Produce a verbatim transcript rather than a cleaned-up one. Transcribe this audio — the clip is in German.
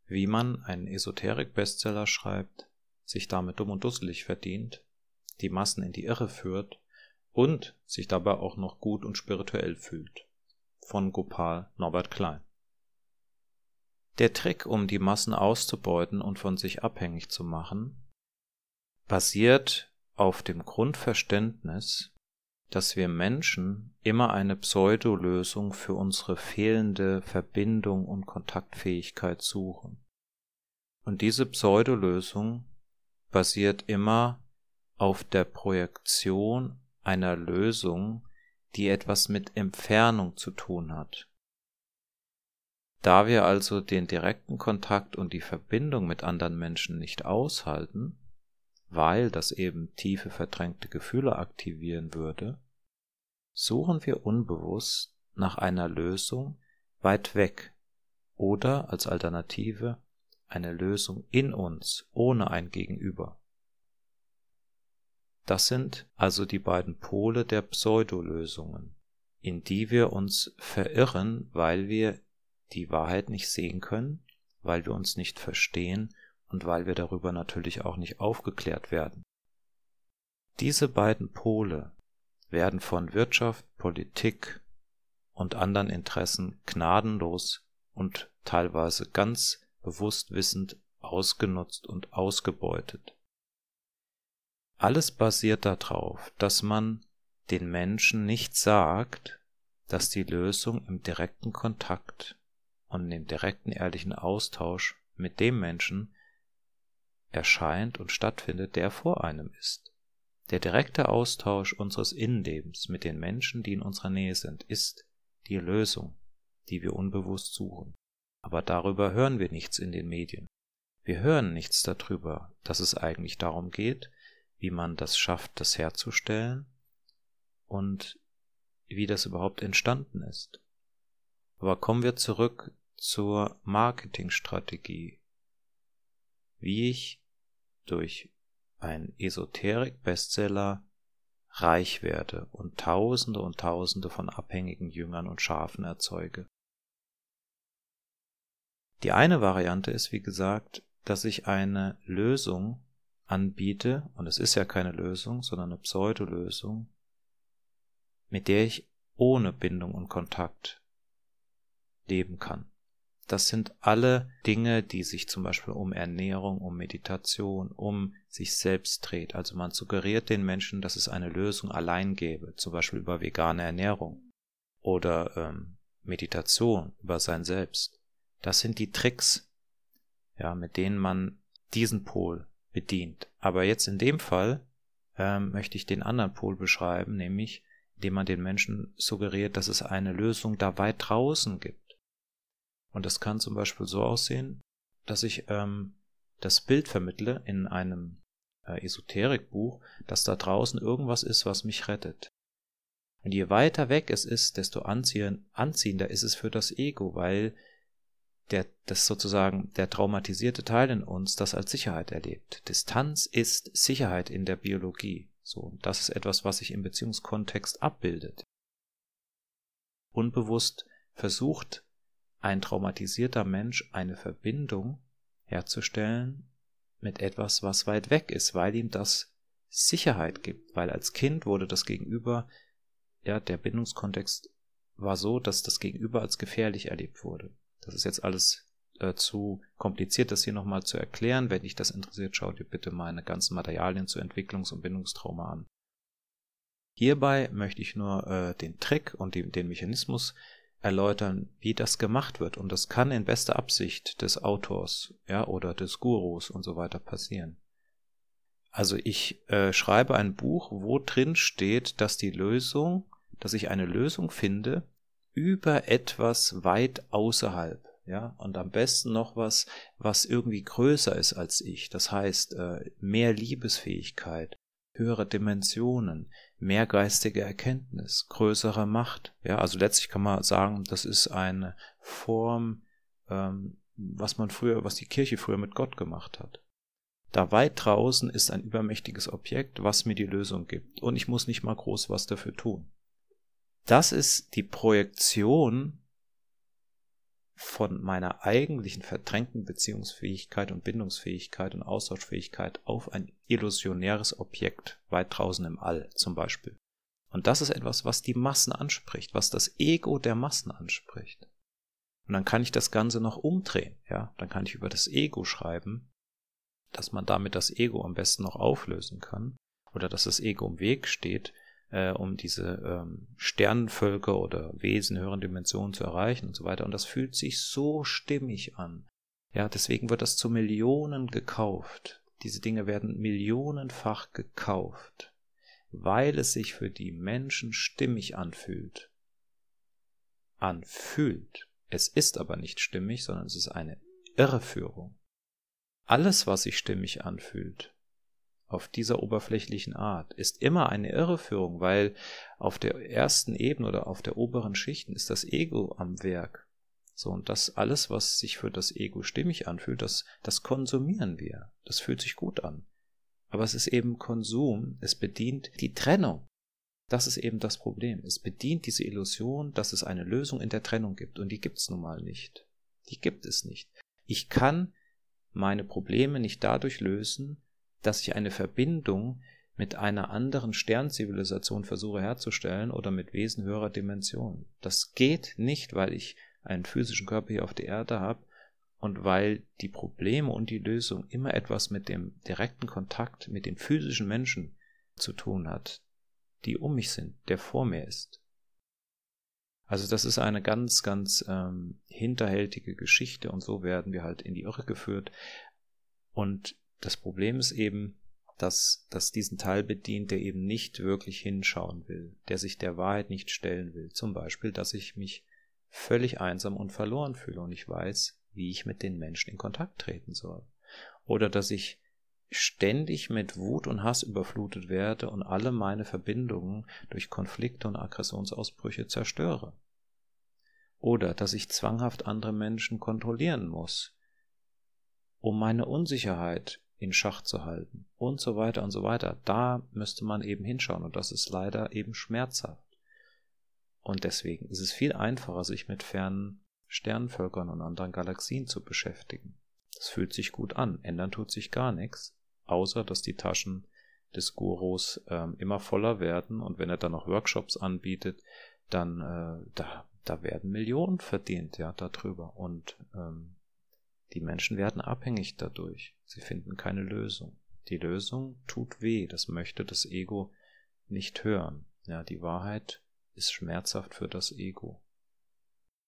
wie man einen Esoterik-Bestseller schreibt, sich damit dumm und dusselig verdient, die Massen in die Irre führt und sich dabei auch noch gut und spirituell fühlt. Von Gopal Norbert Klein. Der Trick, um die Massen auszubeuten und von sich abhängig zu machen, basiert auf dem Grundverständnis, dass wir Menschen immer eine Pseudolösung für unsere fehlende Verbindung und Kontaktfähigkeit suchen. Und diese Pseudolösung basiert immer auf der Projektion einer Lösung, die etwas mit Entfernung zu tun hat. Da wir also den direkten Kontakt und die Verbindung mit anderen Menschen nicht aushalten, weil das eben tiefe verdrängte Gefühle aktivieren würde, suchen wir unbewusst nach einer Lösung weit weg oder als Alternative eine Lösung in uns ohne ein Gegenüber. Das sind also die beiden Pole der Pseudolösungen, in die wir uns verirren, weil wir die Wahrheit nicht sehen können, weil wir uns nicht verstehen und weil wir darüber natürlich auch nicht aufgeklärt werden. Diese beiden Pole werden von Wirtschaft, Politik und anderen Interessen gnadenlos und teilweise ganz bewusst wissend ausgenutzt und ausgebeutet. Alles basiert darauf, dass man den Menschen nicht sagt, dass die Lösung im direkten Kontakt und im direkten ehrlichen Austausch mit dem Menschen erscheint und stattfindet, der vor einem ist. Der direkte Austausch unseres Innenlebens mit den Menschen, die in unserer Nähe sind, ist die Lösung, die wir unbewusst suchen. Aber darüber hören wir nichts in den Medien. Wir hören nichts darüber, dass es eigentlich darum geht, wie man das schafft, das herzustellen und wie das überhaupt entstanden ist. Aber kommen wir zurück zur Marketingstrategie. Wie ich durch einen Esoterik-Bestseller reich werde und Tausende und Tausende von abhängigen Jüngern und Schafen erzeuge. Die eine Variante ist, wie gesagt, dass ich eine Lösung anbiete, und es ist ja keine Lösung, sondern eine Pseudolösung, mit der ich ohne Bindung und Kontakt leben kann. Das sind alle Dinge, die sich zum Beispiel um Ernährung, um Meditation, um sich selbst dreht. Also man suggeriert den Menschen, dass es eine Lösung allein gäbe, zum Beispiel über vegane Ernährung oder ähm, Meditation über sein Selbst. Das sind die Tricks, ja, mit denen man diesen Pol bedient. Aber jetzt in dem Fall ähm, möchte ich den anderen Pol beschreiben, nämlich indem man den Menschen suggeriert, dass es eine Lösung da weit draußen gibt. Und das kann zum Beispiel so aussehen, dass ich ähm, das Bild vermittle in einem äh, Esoterikbuch, dass da draußen irgendwas ist, was mich rettet. Und je weiter weg es ist, desto anziehen, anziehender ist es für das Ego, weil der, das sozusagen der traumatisierte Teil in uns das als Sicherheit erlebt. Distanz ist Sicherheit in der Biologie. So, und das ist etwas, was sich im Beziehungskontext abbildet. Unbewusst versucht ein traumatisierter Mensch eine Verbindung herzustellen mit etwas, was weit weg ist, weil ihm das Sicherheit gibt, weil als Kind wurde das Gegenüber, ja, der Bindungskontext war so, dass das Gegenüber als gefährlich erlebt wurde. Das ist jetzt alles äh, zu kompliziert, das hier nochmal zu erklären. Wenn dich das interessiert, schau dir bitte meine ganzen Materialien zu Entwicklungs- und Bindungstrauma an. Hierbei möchte ich nur äh, den Trick und die, den Mechanismus erläutern, wie das gemacht wird. Und das kann in bester Absicht des Autors, ja, oder des Gurus und so weiter passieren. Also ich äh, schreibe ein Buch, wo drin steht, dass die Lösung, dass ich eine Lösung finde über etwas weit außerhalb, ja, und am besten noch was, was irgendwie größer ist als ich. Das heißt, äh, mehr Liebesfähigkeit, höhere Dimensionen, mehr geistige Erkenntnis, größere Macht. Ja, also letztlich kann man sagen, das ist eine Form, ähm, was man früher, was die Kirche früher mit Gott gemacht hat. Da weit draußen ist ein übermächtiges Objekt, was mir die Lösung gibt. Und ich muss nicht mal groß was dafür tun. Das ist die Projektion von meiner eigentlichen verdrängten Beziehungsfähigkeit und Bindungsfähigkeit und Austauschfähigkeit auf ein illusionäres Objekt weit draußen im All zum Beispiel. Und das ist etwas, was die Massen anspricht, was das Ego der Massen anspricht. Und dann kann ich das Ganze noch umdrehen, ja, dann kann ich über das Ego schreiben, dass man damit das Ego am besten noch auflösen kann oder dass das Ego im Weg steht, äh, um diese ähm, Sternenvölker oder Wesen höheren Dimensionen zu erreichen und so weiter. Und das fühlt sich so stimmig an. Ja, deswegen wird das zu Millionen gekauft. Diese Dinge werden millionenfach gekauft, weil es sich für die Menschen stimmig anfühlt. Anfühlt. Es ist aber nicht stimmig, sondern es ist eine Irreführung. Alles, was sich stimmig anfühlt, auf dieser oberflächlichen Art, ist immer eine Irreführung, weil auf der ersten Ebene oder auf der oberen Schichten ist das Ego am Werk. So, und das alles, was sich für das Ego stimmig anfühlt, das, das konsumieren wir. Das fühlt sich gut an. Aber es ist eben Konsum, es bedient die Trennung. Das ist eben das Problem. Es bedient diese Illusion, dass es eine Lösung in der Trennung gibt. Und die gibt es nun mal nicht. Die gibt es nicht. Ich kann meine Probleme nicht dadurch lösen, dass ich eine Verbindung mit einer anderen Sternzivilisation versuche herzustellen oder mit Wesen höherer Dimensionen. Das geht nicht, weil ich einen physischen Körper hier auf der Erde habe und weil die Probleme und die Lösung immer etwas mit dem direkten Kontakt mit den physischen Menschen zu tun hat, die um mich sind, der vor mir ist. Also das ist eine ganz, ganz ähm, hinterhältige Geschichte und so werden wir halt in die Irre geführt. Und das Problem ist eben, dass das diesen Teil bedient, der eben nicht wirklich hinschauen will, der sich der Wahrheit nicht stellen will. Zum Beispiel, dass ich mich völlig einsam und verloren fühle und ich weiß, wie ich mit den Menschen in Kontakt treten soll. Oder dass ich ständig mit Wut und Hass überflutet werde und alle meine Verbindungen durch Konflikte und Aggressionsausbrüche zerstöre. Oder dass ich zwanghaft andere Menschen kontrollieren muss, um meine Unsicherheit in Schach zu halten und so weiter und so weiter. Da müsste man eben hinschauen und das ist leider eben schmerzhaft. Und deswegen ist es viel einfacher, sich mit fernen Sternenvölkern und anderen Galaxien zu beschäftigen. Das fühlt sich gut an, ändern tut sich gar nichts, außer dass die Taschen des Gurus äh, immer voller werden und wenn er dann noch Workshops anbietet, dann äh, da, da werden Millionen verdient, ja, darüber und ähm, die Menschen werden abhängig dadurch. Sie finden keine Lösung. Die Lösung tut weh, das möchte das Ego nicht hören. Ja, die Wahrheit ist schmerzhaft für das Ego.